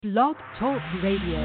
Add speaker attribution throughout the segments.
Speaker 1: Blog Talk Radio.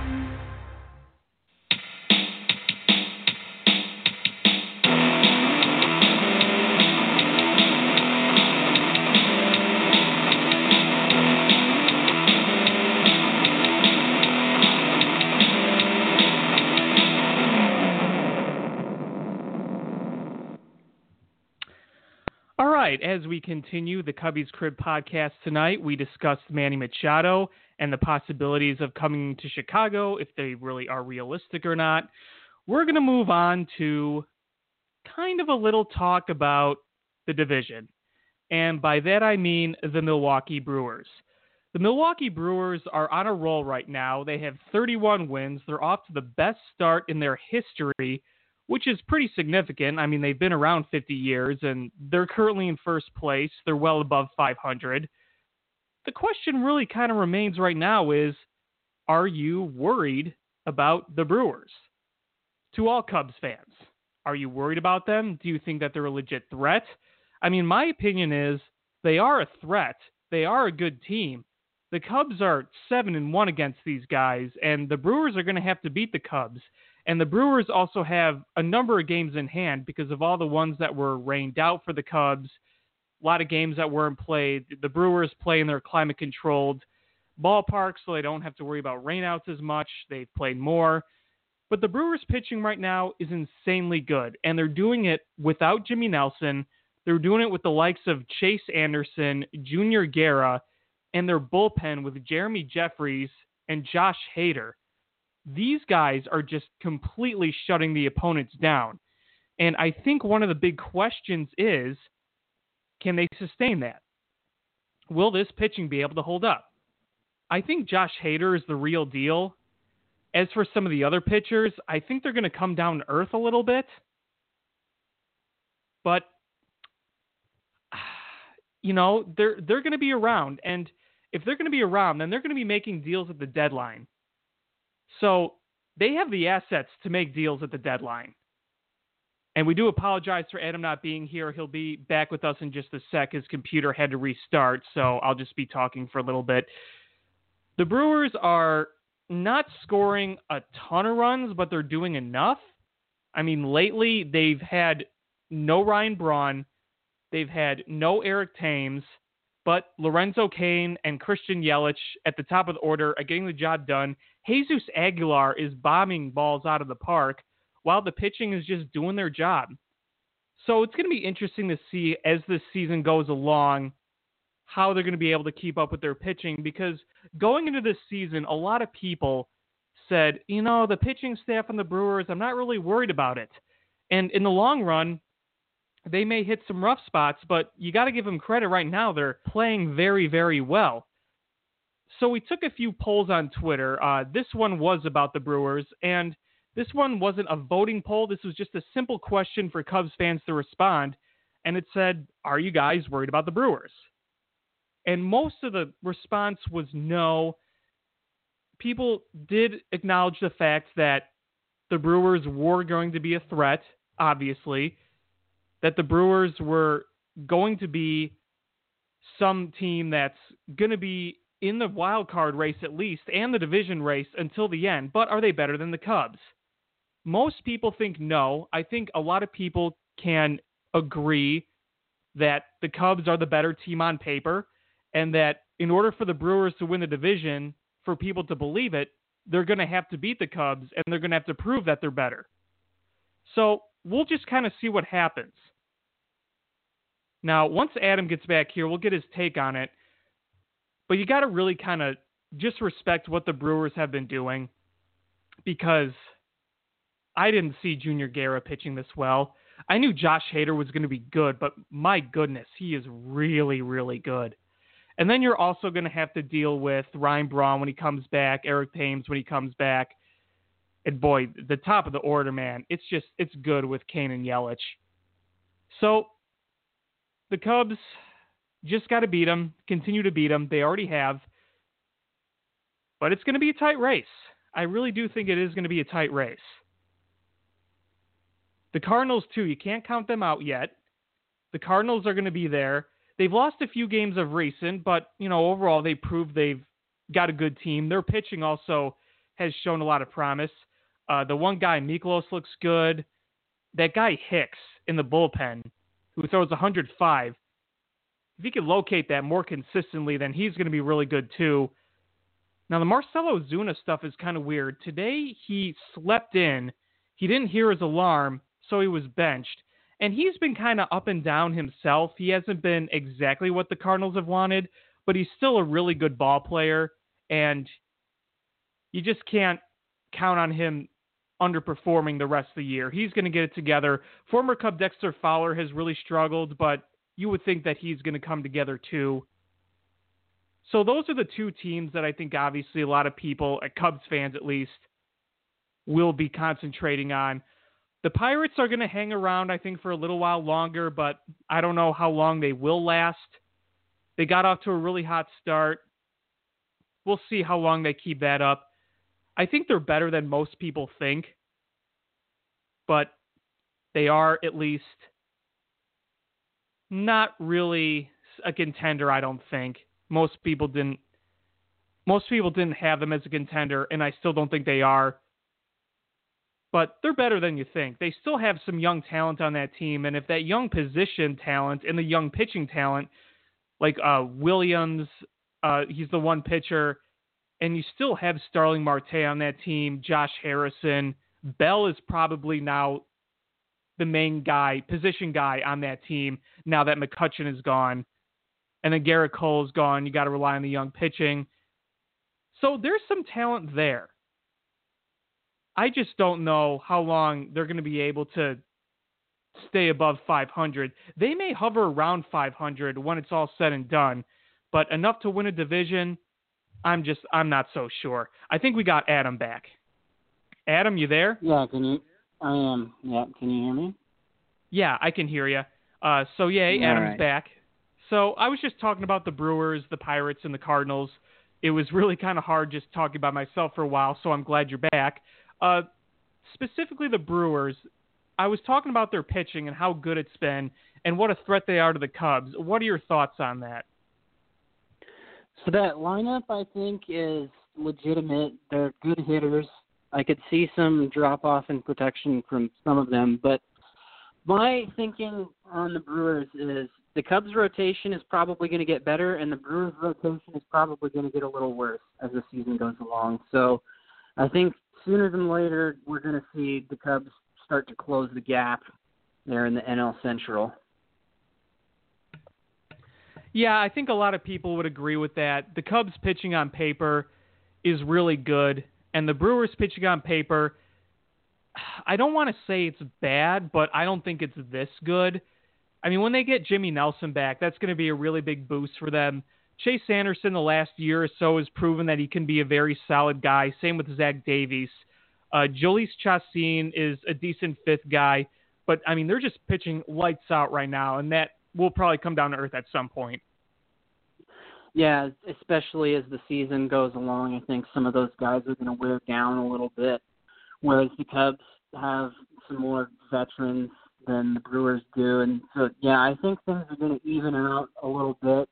Speaker 2: All right, as we continue the Cubbies Crib podcast tonight, we discussed Manny Machado and the possibilities of coming to Chicago, if they really are realistic or not. We're going to move on to kind of a little talk about the division. And by that I mean the Milwaukee Brewers. The Milwaukee Brewers are on a roll right now. They have 31 wins. They're off to the best start in their history, which is pretty significant. I mean, they've been around 50 years, and they're currently in first place. They're well above 500. The question really kind of remains right now is, are you worried about the Brewers? To all Cubs fans, are you worried about them? Do you think that they're a legit threat? I mean, my opinion is they are a threat. They are a good team. The Cubs are 7-1 against these guys, and the Brewers are going to have to beat the Cubs. And the Brewers also have a number of games in hand because of all the ones that were rained out for the Cubs, a lot of games that weren't played. The Brewers play in their climate-controlled ballpark, so they don't have to worry about rainouts as much. They've played more. But the Brewers pitching right now is insanely good, and they're doing it without Jimmy Nelson. They're doing it with the likes of Chase Anderson, Junior Guerra, and their bullpen with Jeremy Jeffries and Josh Hader. These guys are just completely shutting the opponents down. And I think one of the big questions is, can they sustain that? Will this pitching be able to hold up? I think Josh Hader is the real deal. As for some of the other pitchers, I think they're going to come down to earth a little bit. But, you know, they're going to be around. And if they're going to be around, then they're going to be making deals at the deadline. So they have the assets to make deals at the deadline. And we do apologize for Adam not being here. He'll be back with us in just a sec. His computer had to restart, so I'll just be talking for a little bit. The Brewers are not scoring a ton of runs, but they're doing enough. I mean, lately they've had no Ryan Braun. They've had no Eric Thames. But Lorenzo Cain and Christian Yelich at the top of the order are getting the job done. Jesus Aguilar is bombing balls out of the park while the pitching is just doing their job. So it's going to be interesting to see as this season goes along how they're going to be able to keep up with their pitching, because going into this season, a lot of people said, you know, the pitching staff on the Brewers, I'm not really worried about it. And in the long run, they may hit some rough spots, but you got to give them credit right now. They're playing very, very well. So we took a few polls on Twitter. This one was about the Brewers, and this one wasn't a voting poll. This was just a simple question for Cubs fans to respond, and it said, are you guys worried about the Brewers? And most of the response was no. People did acknowledge the fact that the Brewers were going to be a threat, obviously, that the Brewers were going to be some team that's going to be in the wild card race at least, and the division race until the end. But are they better than the Cubs? Most people think no. I think a lot of people can agree that the Cubs are the better team on paper, and that in order for the Brewers to win the division, for people to believe it, they're going to have to beat the Cubs, and they're going to have to prove that they're better. So we'll just kind of see what happens. Now, once Adam gets back here, we'll get his take on it. But you got to really kind of just respect what the Brewers have been doing, because I didn't see Junior Guerra pitching this well. I knew Josh Hader was going to be good, but my goodness, he is really, really good. And then you're also going to have to deal with Ryan Braun when he comes back, Eric Thames when he comes back. And boy, the top of the order, man, it's good with Cain and Yelich. So the Cubs just got to beat them, continue to beat them. They already have. But it's going to be a tight race. I really do think it is going to be a tight race. The Cardinals, too, you can't count them out yet. The Cardinals are going to be there. They've lost a few games of recent, but, you know, overall they proved they've got a good team. Their pitching also has shown a lot of promise. The one guy, Miklos, looks good. That guy Hicks in the bullpen, who throws 105, if he can locate that more consistently, then he's going to be really good too. Now, the Marcell Ozuna stuff is kind of weird. Today, he slept in. He didn't hear his alarm, so he was benched. And he's been kind of up and down himself. He hasn't been exactly what the Cardinals have wanted, but he's still a really good ball player, and you just can't count on him underperforming the rest of the year. He's going to get it together. Former Cub Dexter Fowler has really struggled, but you would think that he's going to come together too. So those are the two teams that I think obviously a lot of people, Cubs fans at least, will be concentrating on. The Pirates are going to hang around, I think, for a little while longer, but I don't know how long they will last. They got off to a really hot start. We'll see how long they keep that up. I think they're better than most people think, but they are at least not really a contender, I don't think. Most people didn't have them as a contender, and I still don't think they are. But they're better than you think. They still have some young talent on that team, and if that young position talent and the young pitching talent, like Williams, he's the one pitcher, and you still have Starling Marte on that team, Josh Harrison. Bell is probably now the main guy, position guy on that team now that McCutchen is gone. And then Garrett Cole's gone. You got to rely on the young pitching. So there's some talent there. I just don't know how long they're going to be able to stay above 500. They may hover around 500 when it's all said and done, but enough to win a division, I'm not so sure. I think we got Adam back. Adam, you there?
Speaker 3: Yeah, I am. Yeah, can you hear me?
Speaker 2: Yeah, I can hear you. So yay, Adam's
Speaker 3: right.
Speaker 2: back. So I was just talking about the Brewers, the Pirates, and the Cardinals. It was really kind of hard just talking about myself for a while, so I'm glad you're back. Specifically the Brewers, I was talking about their pitching and how good it's been and what a threat they are to the Cubs. What are your thoughts on that?
Speaker 3: So that lineup, I think, is legitimate. They're good hitters. I could see some drop-off in protection from some of them, but my thinking on the Brewers is the Cubs' rotation is probably going to get better, and the Brewers' rotation is probably going to get a little worse as the season goes along. So I think sooner than later, we're going to see the Cubs start to close the gap there in the NL Central.
Speaker 2: Yeah, I think a lot of people would agree with that. The Cubs pitching on paper is really good, and the Brewers pitching on paper, I don't want to say it's bad, but I don't think it's this good. I mean, when they get Jimmy Nelson back, that's going to be a really big boost for them. Chase Anderson the last year or so has proven that he can be a very solid guy. Same with Zach Davies. Jhoulys Chacin is a decent fifth guy, but, I mean, they're just pitching lights out right now, and that will probably come down to earth at some point.
Speaker 3: Yeah, especially as the season goes along, I think some of those guys are going to wear down a little bit, whereas the Cubs have some more veterans than the Brewers do. And so, yeah, I think things are going to even out a little bit.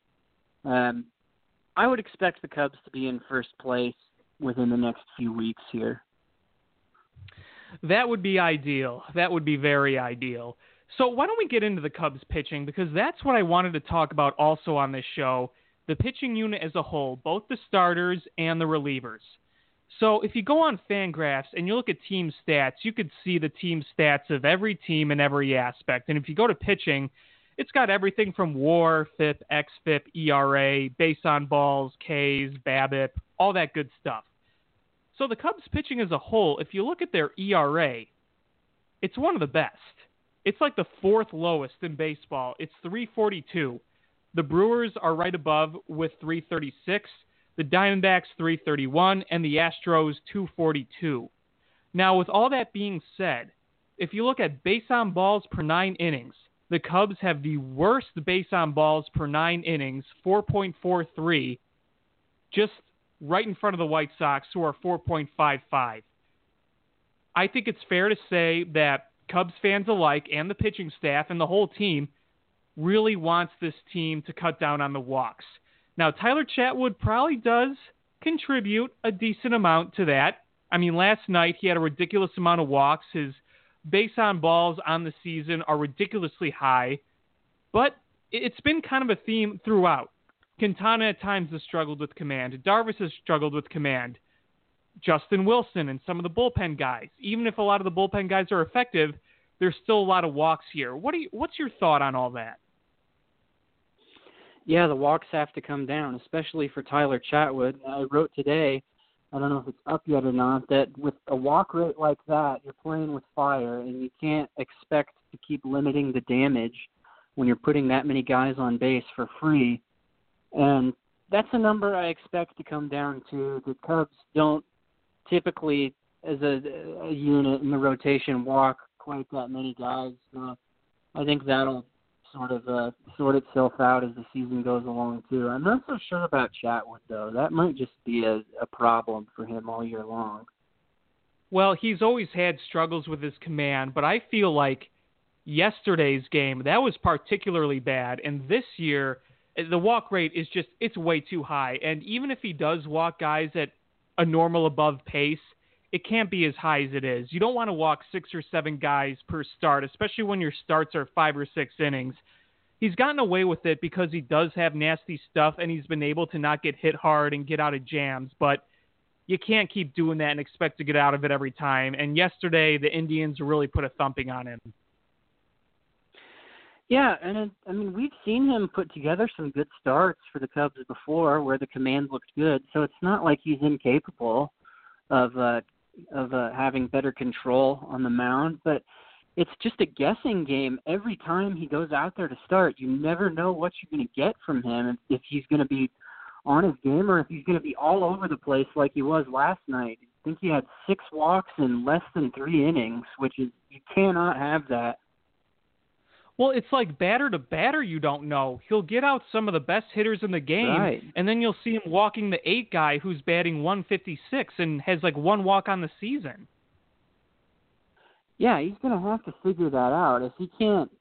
Speaker 3: I would expect the Cubs to be in first place within the next few weeks here.
Speaker 2: That would be ideal. That would be very ideal. So why don't we get into the Cubs pitching, because that's what I wanted to talk about also on this show, the pitching unit as a whole, both the starters and the relievers. So if you go on Fangraphs and you look at team stats, you could see the team stats of every team in every aspect. And if you go to pitching, it's got everything from WAR, FIP, XFIP, ERA, base on balls, Ks, BABIP, all that good stuff. So the Cubs pitching as a whole, if you look at their ERA, it's one of the best. It's like the fourth lowest in baseball. It's 3.42. The Brewers are right above with 3.36. The Diamondbacks 3.31, and the Astros 2.42. Now, with all that being said, if you look at base on balls per 9 innings, the Cubs have the worst base on balls per 9 innings, 4.43, just right in front of the White Sox, who are 4.55. I think it's fair to say that Cubs fans alike and the pitching staff and the whole team really wants this team to cut down on the walks. Now, Tyler Chatwood probably does contribute a decent amount to that. I mean, last night he had a ridiculous amount of walks. His base on balls on the season are ridiculously high, but it's been kind of a theme throughout. Quintana at times has struggled with command. Darvish has struggled with command. Justin Wilson and some of the bullpen guys. Even if a lot of the bullpen guys are effective, there's still a lot of walks here. What's your thought on all that?
Speaker 3: Yeah, the walks have to come down, especially for Tyler Chatwood. I wrote today, I don't know if it's up yet or not, that with a walk rate like that, you're playing with fire, and you can't expect to keep limiting the damage when you're putting that many guys on base for free. And that's a number I expect to come down to. The Cubs don't typically, as a unit in the rotation, walk quite that many guys. So I think that'll sort of sort itself out as the season goes along, too. I'm not so sure about Chatwood, though. That might just be a problem for him all year long.
Speaker 2: Well, he's always had struggles with his command, but I feel like yesterday's game, that was particularly bad. And this year, the walk rate is just, it's way too high. And even if he does walk guys at a normal above pace, it can't be as high as it is. You don't want to walk 6 or 7 guys per start, especially when your starts are 5 or 6 innings. He's gotten away with it because he does have nasty stuff and he's been able to not get hit hard and get out of jams, but you can't keep doing that and expect to get out of it every time. And yesterday, the Indians really put a thumping on him.
Speaker 3: Yeah, and I mean, we've seen him put together some good starts for the Cubs before where the command looked good, so it's not like he's incapable of having better control on the mound, but it's just a guessing game. Every time he goes out there to start, you never know what you're going to get from him, if he's going to be on his game or if he's going to be all over the place like he was last night. I think he had 6 walks in less than 3 innings, which is, you cannot have that.
Speaker 2: Well, it's like batter to batter, you don't know. He'll get out some of the best hitters in the game,
Speaker 3: right,
Speaker 2: and then you'll see him walking the 8 guy who's batting 156 and has like 1 walk on the season.
Speaker 3: Yeah, he's going to have to figure that out. If he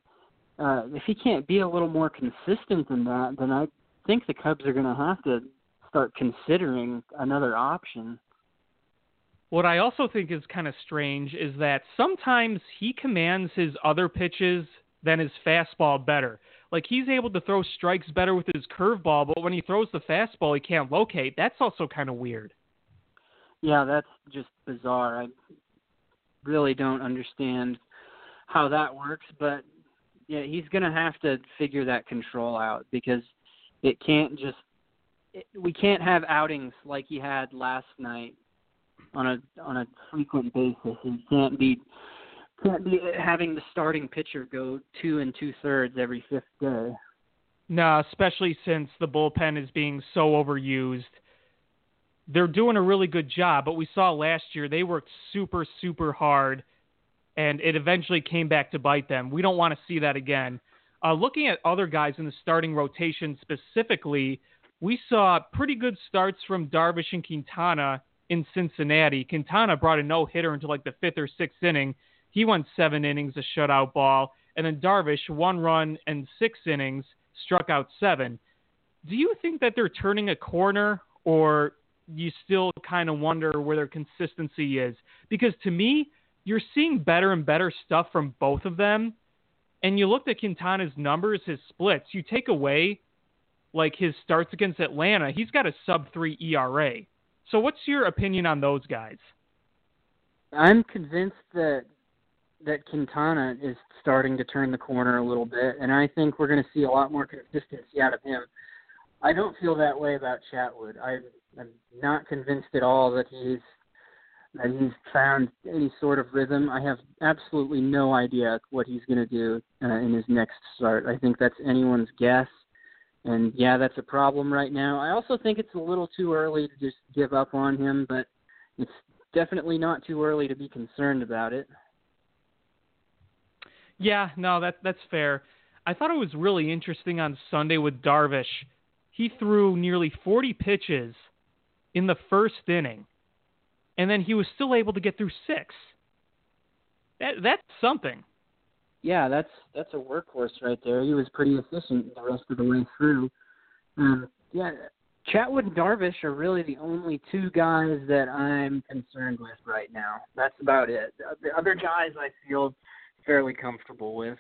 Speaker 3: can't be a little more consistent than that, then I think the Cubs are going to have to start considering another option.
Speaker 2: What I also think is kind of strange is that sometimes he commands his other pitches than his fastball better. Like, he's able to throw strikes better with his curveball, but when he throws the fastball, he can't locate. That's also kind of weird.
Speaker 3: Yeah, that's just bizarre. I really don't understand how that works, but yeah, he's going to have to figure that control out because it can't just we can't have outings like he had last night on a frequent basis. He can't be having the starting pitcher go 2 2/3 every 5th day.
Speaker 2: No, especially since the bullpen is being so overused. They're doing a really good job, but we saw last year they worked super, super hard, and it eventually came back to bite them. We don't want to see that again. Looking at other guys in the starting rotation specifically, we saw pretty good starts from Darvish and Quintana in Cincinnati. Quintana brought a no-hitter into like the 5th or 6th inning. He went 7 innings, a shutout ball. And then Darvish, 1 run and 6 innings, struck out 7. Do you think that they're turning a corner, or you still kind of wonder where their consistency is? Because to me, you're seeing better and better stuff from both of them. And you looked at Quintana's numbers, his splits. You take away like his starts against Atlanta, he's got a sub-3 ERA. So what's your opinion on those guys?
Speaker 3: I'm convinced that Quintana is starting to turn the corner a little bit, and I think we're going to see a lot more consistency out of him. I don't feel that way about Chatwood. I'm not convinced at all that he's found any sort of rhythm. I have absolutely no idea what he's going to do in his next start. I think that's anyone's guess, and yeah, that's a problem right now. I also think it's a little too early to just give up on him, but it's definitely not too early to be concerned about it.
Speaker 2: Yeah, no, that's fair. I thought it was really interesting on Sunday with Darvish. He threw nearly 40 pitches in the 1st inning, and then he was still able to get through 6. That's something.
Speaker 3: Yeah, that's a workhorse right there. He was pretty efficient the rest of the way through. Yeah, Chatwood and Darvish are really the only two guys that I'm concerned with right now. That's about it. The other guys I feel fairly comfortable with.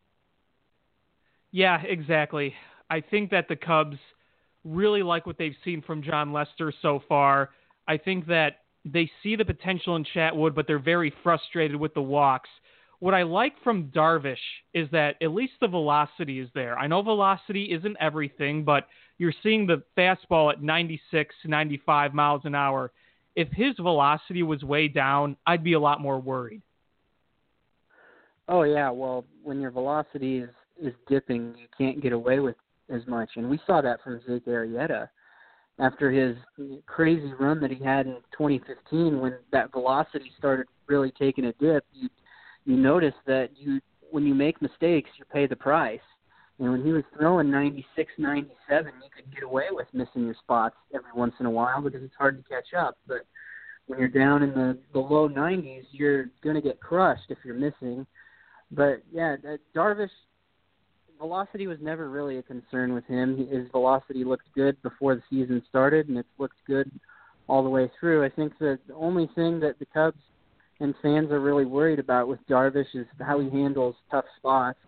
Speaker 2: Yeah, exactly. I think that the Cubs really like what they've seen from Jon Lester so far. I think that they see the potential in Chatwood, but they're very frustrated with the walks. What I like from Darvish is that at least the velocity is there. I know velocity isn't everything, but you're seeing the fastball at 96, 95 miles an hour. If his velocity was way down, I'd be a lot more worried.
Speaker 3: Oh, yeah. Well, when your velocity is dipping, you can't get away with as much. And we saw that from Jake Arrieta after his crazy run that he had in 2015 when that velocity started really taking a dip. You notice that when you make mistakes, you pay the price. And when he was throwing 96, 97, you could get away with missing your spots every once in a while because it's hard to catch up. But when you're down in the low 90s, you're going to get crushed if you're missing. But, yeah, Darvish, velocity was never really a concern with him. His velocity looked good before the season started, and it's looked good all the way through. I think that the only thing that the Cubs and fans are really worried about with Darvish is how he handles tough spots.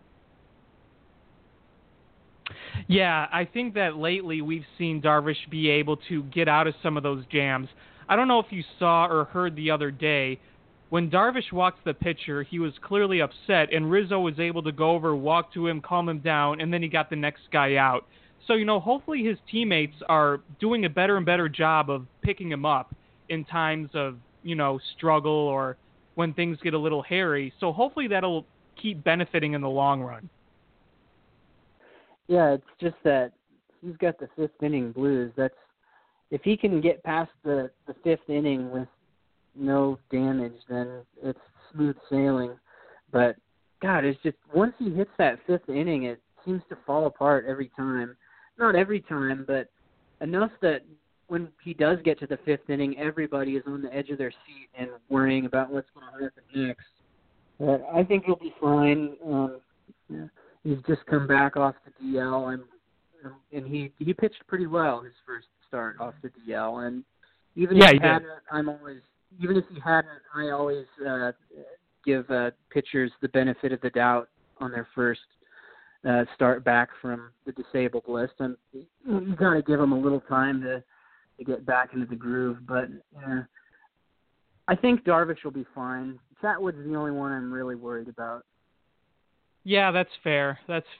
Speaker 2: Yeah, I think that lately we've seen Darvish be able to get out of some of those jams. I don't know if you saw or heard the other day, when Darvish walked the pitcher, he was clearly upset, and Rizzo was able to go over, walk to him, calm him down, and then he got the next guy out. So, hopefully his teammates are doing a better and better job of picking him up in times of, struggle or when things get a little hairy. So hopefully that'll keep benefiting in the long run.
Speaker 3: Yeah, it's just that he's got the fifth inning blues. If he can get past the fifth inning with no damage, then it's smooth sailing. But God, it's just once he hits that fifth inning, it seems to fall apart every time. Not every time, but enough that when he does get to the fifth inning, everybody is on the edge of their seat and worrying about what's going to happen next. But I think he'll be fine. Yeah. He's just come back off the DL, and he pitched pretty well his first start off the DL. And even if he hadn't, I always give pitchers the benefit of the doubt on their first start back from the disabled list. And you got to give them a little time to get back into the groove. But I think Darvish will be fine. Chatwood's the only one I'm really worried about.
Speaker 2: Yeah, that's fair.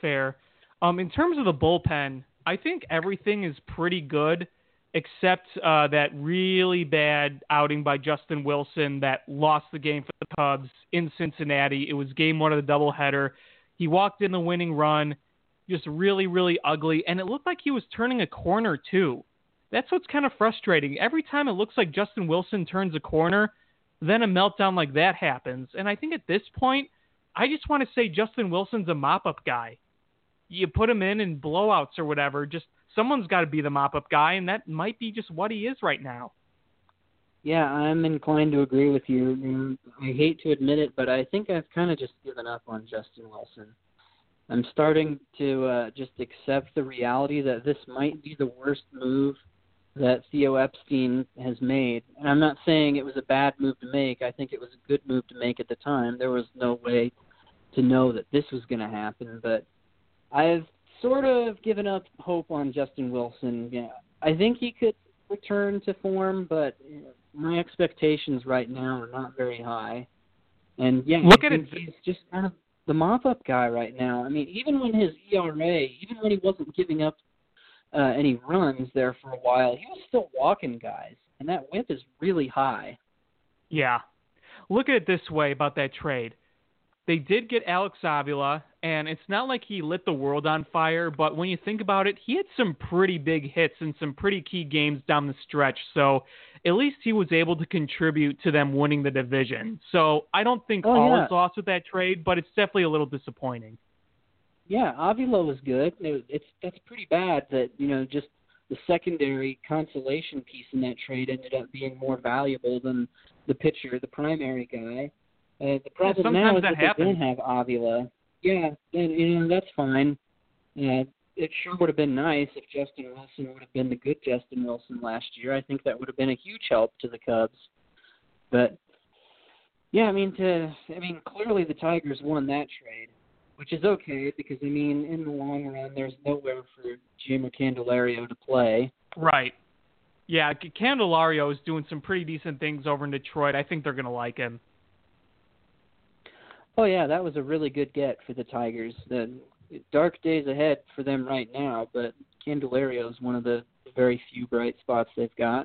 Speaker 2: In terms of the bullpen, I think everything is pretty good except that really bad outing by Justin Wilson that lost the game for the Cubs in Cincinnati. It was game one of the doubleheader. He walked in the winning run, just really, really ugly, and it looked like he was turning a corner too. That's what's kind of frustrating. Every time it looks like Justin Wilson turns a corner, then a meltdown like that happens. And I think at this point, I just want to say Justin Wilson's a mop-up guy. You put him in blowouts or whatever, just someone's got to be the mop-up guy, and that might be just what he is right now.
Speaker 3: Yeah, I'm inclined to agree with you. I hate to admit it, but I think I've kind of just given up on Justin Wilson. I'm starting to just accept the reality that this might be the worst move that Theo Epstein has made. And I'm not saying it was a bad move to make. I think it was a good move to make at the time. There was no way to know that this was going to happen, but I've sort of given up hope on Justin Wilson. Yeah, I think he could return to form, but my expectations right now are not very high. And yeah,
Speaker 2: look at it.
Speaker 3: He's just kind of the mop-up guy right now. I mean, even when his ERA, even when he wasn't giving up any runs there for a while, he was still walking guys, and that whip is really high.
Speaker 2: Yeah. Look at it this way about that trade. They did get Alex Avila, and it's not like he lit the world on fire, but when you think about it, he had some pretty big hits in some pretty key games down the stretch, so at least he was able to contribute to them winning the division. So I don't think all is lost with that trade, but it's definitely a little disappointing.
Speaker 3: Yeah, Avila was good. That's pretty bad that, just the secondary consolation piece in that trade ended up being more valuable than the pitcher, the primary guy. The problem now is that they don't have Avila. Yeah, and, that's fine. It it sure would have been nice if Justin Wilson would have been the good Justin Wilson last year. I think that would have been a huge help to the Cubs. But yeah, clearly the Tigers won that trade, which is okay because in the long run, there's nowhere for Jeimer Candelario to play.
Speaker 2: Right. Yeah, Candelario is doing some pretty decent things over in Detroit. I think they're going to like him.
Speaker 3: Oh yeah, that was a really good get for the Tigers. The dark days ahead for them right now, but Candelario is one of the very few bright spots they've got.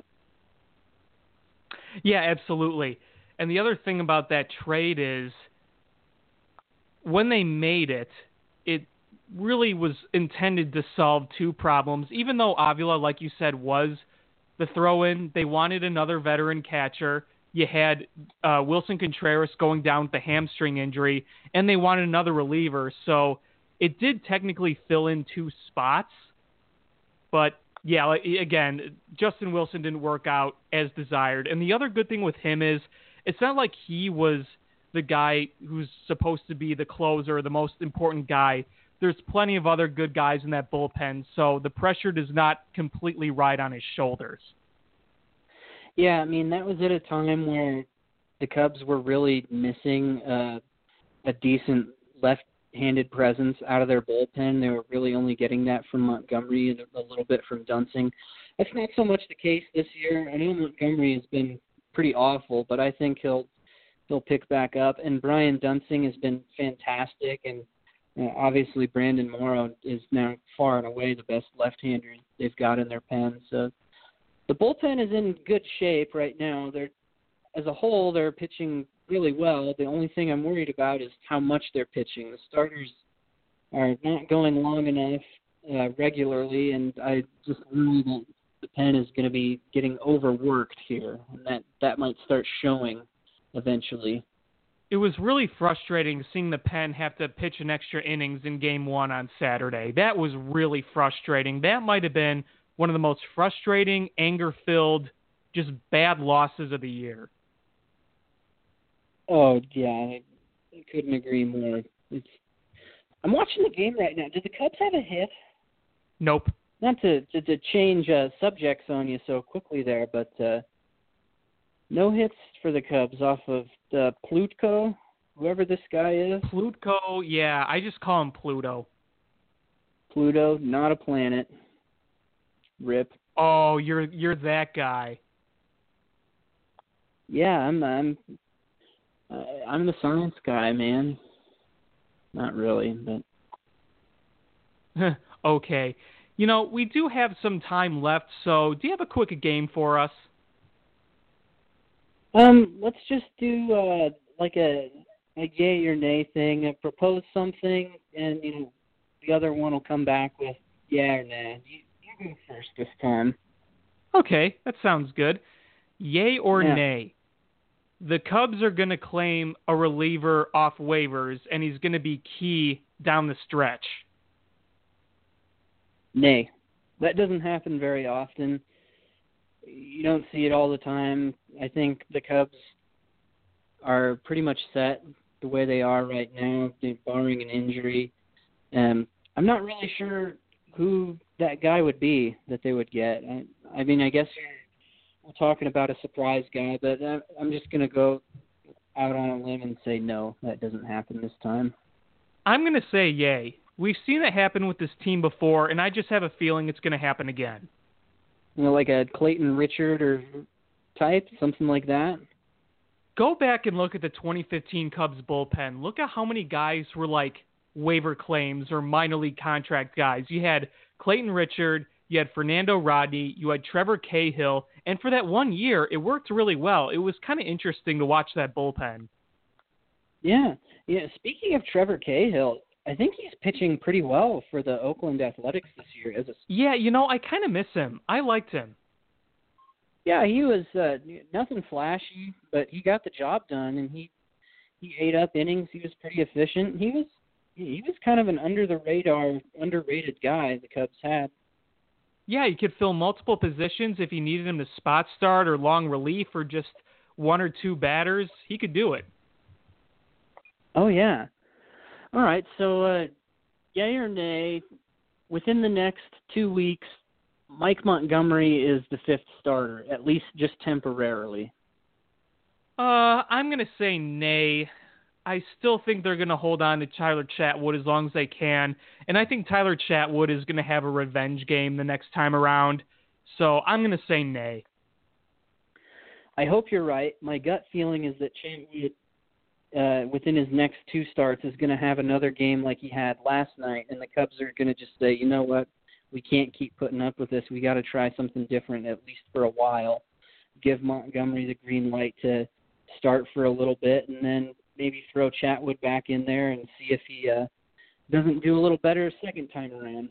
Speaker 2: Yeah, absolutely. And the other thing about that trade is when they made it, it really was intended to solve two problems. Even though Avila, like you said, was the throw-in, they wanted another veteran catcher. You had Wilson Contreras going down with the hamstring injury, and they wanted another reliever. So it did technically fill in two spots. But, yeah, again, Justin Wilson didn't work out as desired. And the other good thing with him is it's not like he was the guy who's supposed to be the closer, the most important guy. There's plenty of other good guys in that bullpen, so the pressure does not completely ride on his shoulders.
Speaker 3: Yeah, that was at a time where the Cubs were really missing a decent left-handed presence out of their bullpen. They were really only getting that from Montgomery and a little bit from Dunsing. That's not so much the case this year. I know Montgomery has been pretty awful, but I think he'll pick back up. And Brian Dunsing has been fantastic, and obviously Brandon Morrow is now far and away the best left-hander they've got in their pen. So the bullpen is in good shape right now. As a whole, they're pitching really well. The only thing I'm worried about is how much they're pitching. The starters are not going long enough regularly, and I just worry that the pen is going to be getting overworked here, and that might start showing eventually.
Speaker 2: It was really frustrating seeing the pen have to pitch an extra innings in Game 1 on Saturday. That was really frustrating. That might have been one of the most frustrating, anger-filled, just bad losses of the year.
Speaker 3: Oh, yeah, I couldn't agree more. I'm watching the game right now. Did the Cubs have a hit?
Speaker 2: Nope.
Speaker 3: Not to change subjects on you so quickly there, but no hits for the Cubs off of Plutko, whoever this guy is.
Speaker 2: Plutko, yeah, I just call him Pluto.
Speaker 3: Pluto, not a planet. Rip.
Speaker 2: Oh, you're that guy.
Speaker 3: Yeah, I'm the science guy, man. Not really, but
Speaker 2: okay. We do have some time left, so do you have a quick game for us?
Speaker 3: Let's just do like a yay or nay thing. Propose something, and the other one will come back with yeah or nah. You go first this time.
Speaker 2: Okay, that sounds good. Yay or nay? The Cubs are going to claim a reliever off waivers, and he's going to be key down the stretch.
Speaker 3: Nay. That doesn't happen very often. You don't see it all the time. I think the Cubs are pretty much set the way they are right now, barring an injury. I'm not really sure who that guy would be that they would get. I guess we're talking about a surprise guy, but I'm just going to go out on a limb and say no, that doesn't happen this time.
Speaker 2: I'm going to say yay. We've seen it happen with this team before, and I just have a feeling it's going to happen again.
Speaker 3: Like a Clayton Richard or type, something like that?
Speaker 2: Go back and look at the 2015 Cubs bullpen. Look at how many guys were like waiver claims or minor league contract guys. You had Clayton Richard, you had Fernando Rodney, you had Trevor Cahill, and for that 1 year, it worked really well. It was kind of interesting to watch that bullpen.
Speaker 3: Yeah. Speaking of Trevor Cahill, I think he's pitching pretty well for the Oakland Athletics this year.
Speaker 2: Yeah, I kind of miss him. I liked him.
Speaker 3: Yeah, he was nothing flashy, but he got the job done, and he ate up innings. He was pretty efficient. He was kind of an under-the-radar, underrated guy the Cubs had.
Speaker 2: Yeah, he could fill multiple positions if he needed him to spot start or long relief or just one or two batters. He could do it.
Speaker 3: Oh, yeah. All right, so yay or nay, within the next 2 weeks, Mike Montgomery is the fifth starter, at least just temporarily.
Speaker 2: I'm going to say nay. I still think they're going to hold on to Tyler Chatwood as long as they can. And I think Tyler Chatwood is going to have a revenge game the next time around. So I'm going to say nay.
Speaker 3: I hope you're right. My gut feeling is that Chatwood, within his next 2 starts, is going to have another game like he had last night. And the Cubs are going to just say, you know what? We can't keep putting up with this. We got to try something different, at least for a while. Give Montgomery the green light to start for a little bit, and then maybe throw Chatwood back in there and see if he doesn't do a little better a second time around.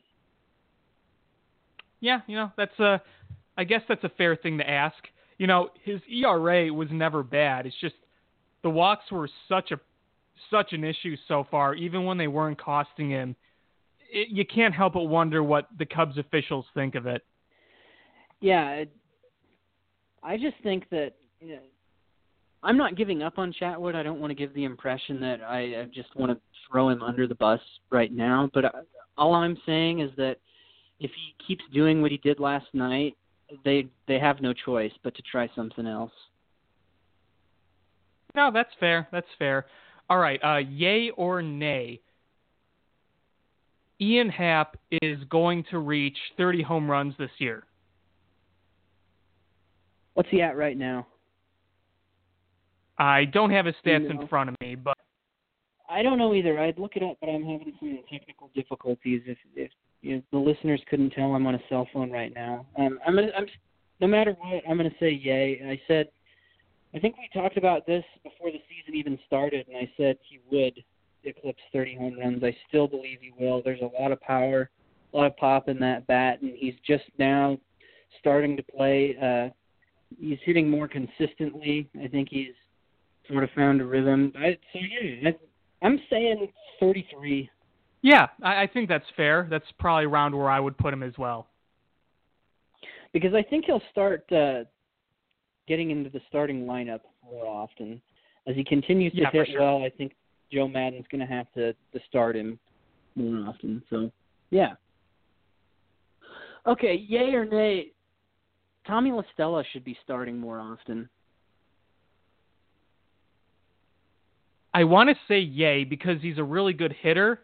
Speaker 2: Yeah, I guess that's a fair thing to ask. His ERA was never bad. It's just the walks were such an issue so far, even when they weren't costing him. You can't help but wonder what the Cubs officials think of it.
Speaker 3: Yeah, I just think that I'm not giving up on Chatwood. I don't want to give the impression that I just want to throw him under the bus right now. But all I'm saying is that if he keeps doing what he did last night, they have no choice but to try something else.
Speaker 2: No, that's fair. That's fair. All right, yay or nay? Ian Happ is going to reach 30 home runs this year.
Speaker 3: What's he at right now?
Speaker 2: I don't have his stats in front of me, but
Speaker 3: I don't know either. I'd look it up, but I'm having some technical difficulties. If the listeners couldn't tell, I'm on a cell phone right now. I'm no matter what, I'm gonna say yay. I think we talked about this before the season even started, and I said he would eclipse 30 home runs. I still believe he will. There's a lot of power, a lot of pop in that bat, and he's just now starting to play. He's hitting more consistently. I think he's sort of found a rhythm. I'm saying 33.
Speaker 2: Yeah, I think that's fair. That's probably around where I would put him as well.
Speaker 3: Because I think he'll start getting into the starting lineup more often. As he continues to hit well, I think Joe Maddon's going to have to start him more often. So, yeah. Okay, yay or nay, Tommy La Stella should be starting more often.
Speaker 2: I want to say yay because he's a really good hitter.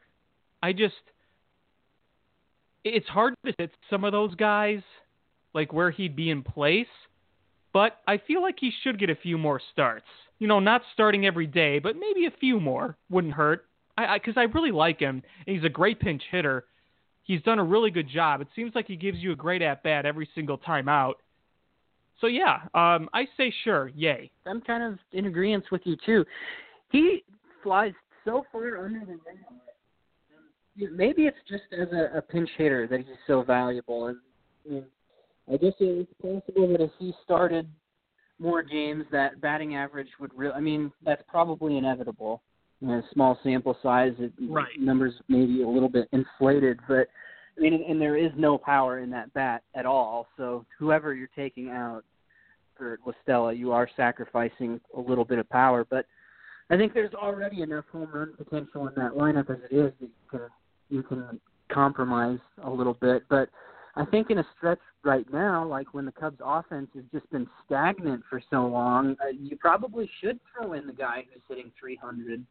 Speaker 2: It's hard to hit some of those guys, like where he'd be in place, but I feel like he should get a few more starts. Not starting every day, but maybe a few more wouldn't hurt. Because I really like him, and he's a great pinch hitter. He's done a really good job. It seems like he gives you a great at-bat every single time out. So, yeah, I say sure, yay.
Speaker 3: I'm kind of in agreement with you, too. He flies so far under the radar. Maybe it's just as a pinch hitter that he's so valuable. And I guess it's possible that if he started more games, that batting average would that's probably inevitable. Small sample size, numbers maybe a little bit inflated, but and there is no power in that bat at all. So whoever you're taking out for La Stella, you are sacrificing a little bit of power. But I think there's already enough home run potential in that lineup as it is that you can compromise a little bit. But I think in a stretch right now, like when the Cubs' offense has just been stagnant for so long, you probably should throw in the guy who's hitting 300.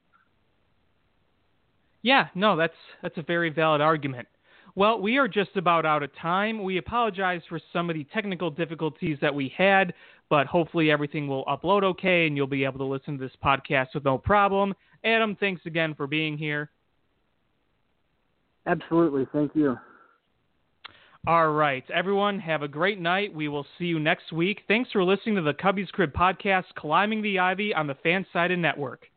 Speaker 2: Yeah, no, that's a very valid argument. Well, we are just about out of time. We apologize for some of the technical difficulties that we had, but hopefully everything will upload okay and you'll be able to listen to this podcast with no problem. Adam, thanks again for being here.
Speaker 3: Absolutely. Thank you.
Speaker 2: All right, everyone, have a great night. We will see you next week. Thanks for listening to the Cubby's Crib podcast, Climbing the Ivy on the Fansided Network.